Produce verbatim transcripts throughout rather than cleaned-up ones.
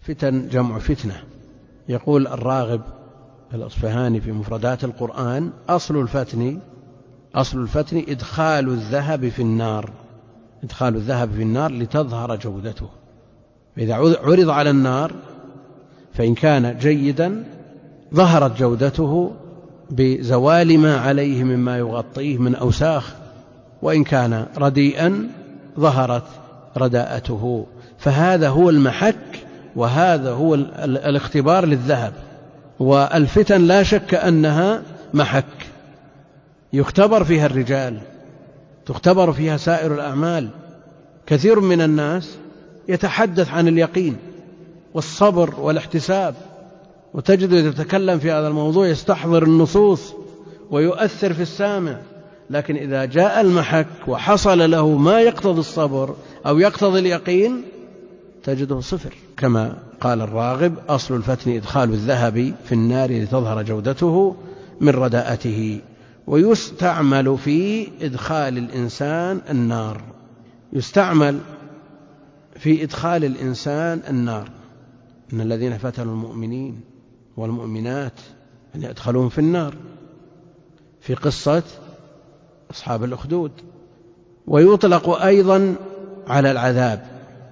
فتن جمع فتنة. يقول الراغب الأصفهاني في مفردات القرآن: أصل الفتن أصل الفتن إدخال الذهب في النار إدخال الذهب في النار لتظهر جودته. إذا عرض على النار فإن كان جيدا ظهرت جودته بزوال ما عليه مما يغطيه من أوساخ، وإن كان رديئا ظهرت رداءته. فهذا هو المحك، وهذا هو الاختبار للذهب. والفتن لا شك أنها محك يختبر فيها الرجال، تختبر فيها سائر الأعمال. كثير من الناس يتحدث عن اليقين والصبر والاحتساب، وتجد يتكلم في هذا الموضوع يستحضر النصوص ويؤثر في السامع، لكن إذا جاء المحك وحصل له ما يقتضي الصبر أو يقتضي اليقين تجده صفر. كما قال الراغب: أصل الفتن إدخال الذهب في النار لتظهر جودته من رداءته. ويستعمل في إدخال الإنسان النار يستعمل في إدخال الإنسان النار إن الذين فتنوا المؤمنين والمؤمنات أن يدخلون في النار، في قصة أصحاب الأخدود. ويطلق أيضا على العذاب: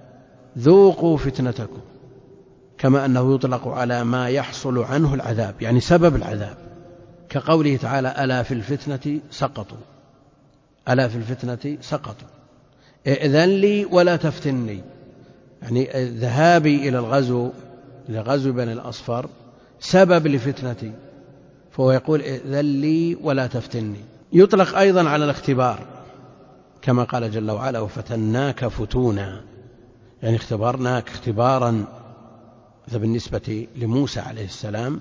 ذوقوا فتنتكم، كما أنه يطلق على ما يحصل عنه العذاب، يعني سبب العذاب، كقوله تعالى: ألا في الفتنة سقطوا ألا في الفتنة سقطوا ائذن لي ولا تفتني. يعني ذهابي إلى الغزو إلى غزو بني الأصفر سبب لفتنتي، فهو يقول: ائذن لي ولا تفتني. يطلق أيضا على الاختبار، كما قال جل وعلا: وفتناك فتونا، يعني اختبرناك اختبارا. هذا بالنسبة لموسى عليه السلام.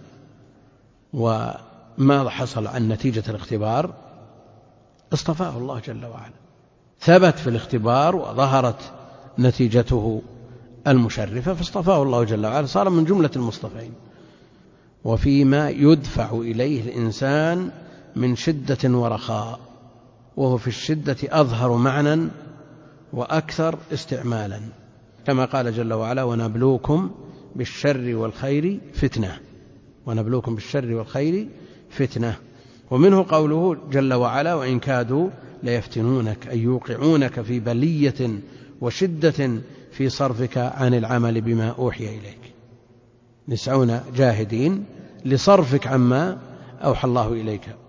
وما حصل عن نتيجة الاختبار؟ اصطفاه الله جل وعلا، ثبت في الاختبار وظهرت نتيجته المشرفة فاصطفاه الله جل وعلا، صار من جملة المصطفين. وفيما يدفع إليه الإنسان من شدة ورخاء، وهو في الشدة أظهر معنى وأكثر استعمالا، كما قال جل وعلا: ونبلوكم بالشر والخير فتنة ونبلوكم بالشر والخير فتنة. ومنه قوله جل وعلا: وإن كادوا ليفتنونك أي يوقعونك في بلية وشدة في صرفك عن العمل بما أوحي إليك، يسعون جاهدين لصرفك عما أوحى الله إليك.